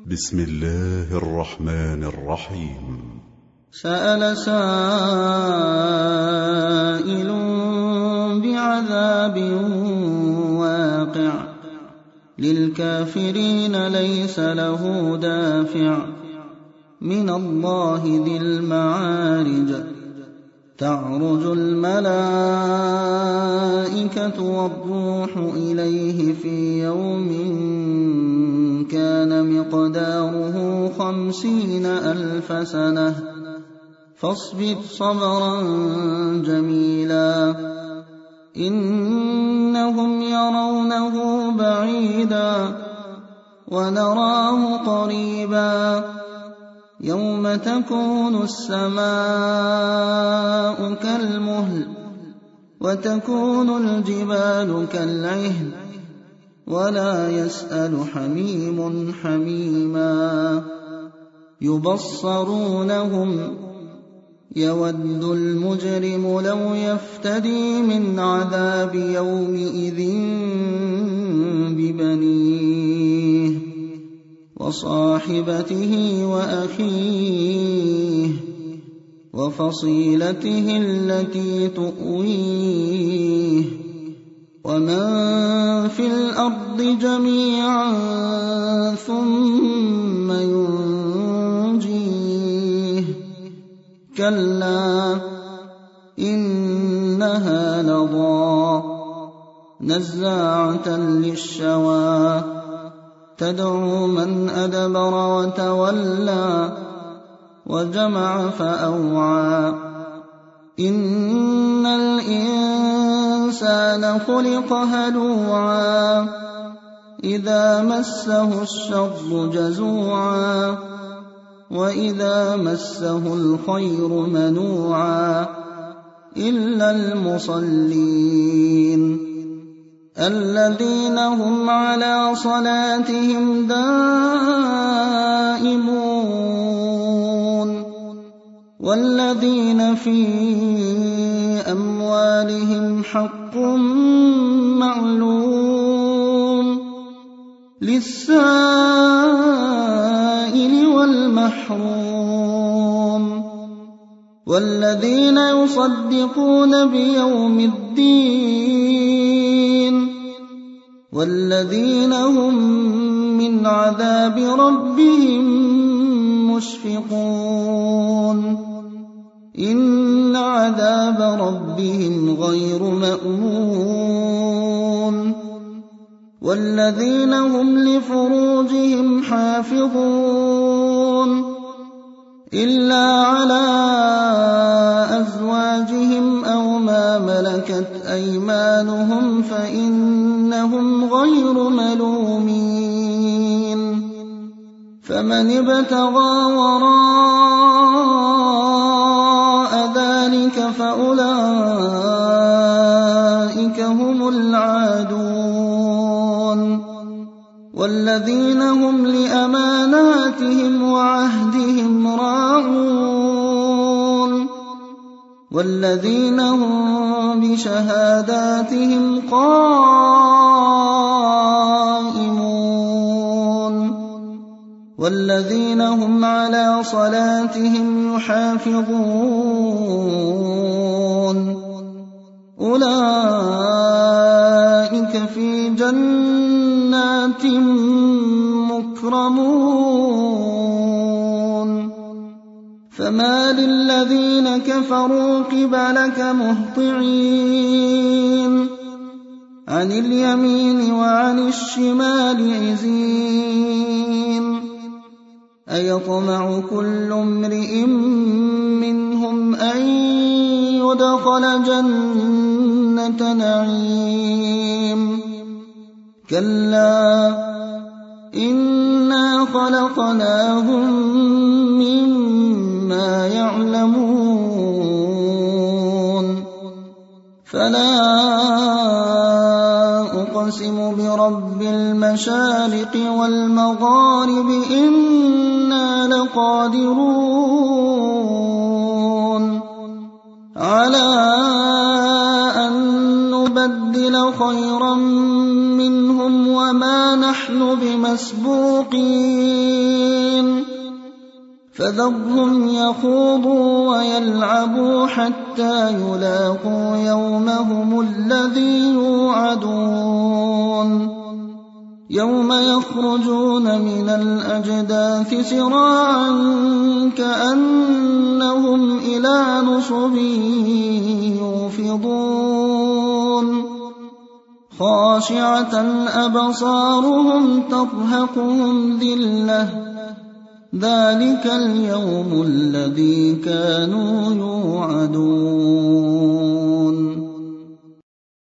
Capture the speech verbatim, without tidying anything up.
بسم الله الرحمن الرحيم. سأل سائل بعذاب واقع للكافرين ليس له دافع من الله ذي المعارج تعرج الملائكة والروح إليه في يوم كان مقداره خمسين ألف سنة فاصبر صبرا جميلا إنهم يرونه بعيدا ونراه قريبا يوم تكون السماء كالمهل وتكون الجبال كالعهن ولا يسأل حميم حميما يبصرونهم يود المجرم لو يفتدي من عذاب يومئذ ببنيه وصاحبته وأخيه وفصيلته التي تؤويه ومن في الأرض جميعا ثم ينجيه كلا إنها لظى نزاعة للشوى تدعو من أدبر وتولى وجمع فأوعى إن الإنسان خلق هلوعا إذا مسه الشر جزوعا وإذا مسه الخير منوعا إلا المصلين الذين هم على صلاتهم دائمون والذين في أموالهم حق معلوم للسائل والمحروم والذين يصدقون بيوم الدين والذين هم من عذاب ربهم مشفقون إن عذاب ربهم غير مأمون والذين هم لفروجهم حافظون إلا على أزواجهم أو ما ملكت أيمانهم فإنهم غير ملومين فمن ابتغى وراء ذلك فأولئك هم العادون والذين هم لأماناتهم وعهدهم راعون والذين هم بشهاداتهم قائمون والذين هم على صلاتهم يحافظون أولئك في جنات مكرمون فما للذين كفروا قبلك مهطعين عن اليمين وعن الشمال عزين أيطمع كل امرئ منهم أن يدخل جنة نعيم كلا إنا خلقناهم مما يعلمون فلا أقسم برب المشارق والمغارب إنا لقادرون على أن نبدل خيرا منهم وما نحن بمسبوقين فذرهم يخوضوا ويلعبوا حتى يلاقوا يومهم الذي يوعدون يوم يخرجون من الأجداث سراعا كأنهم إلى نصب يوفضون خاشعة أبصارهم ترهقهم ذلة ذلك اليوم الذي كانوا يوعدون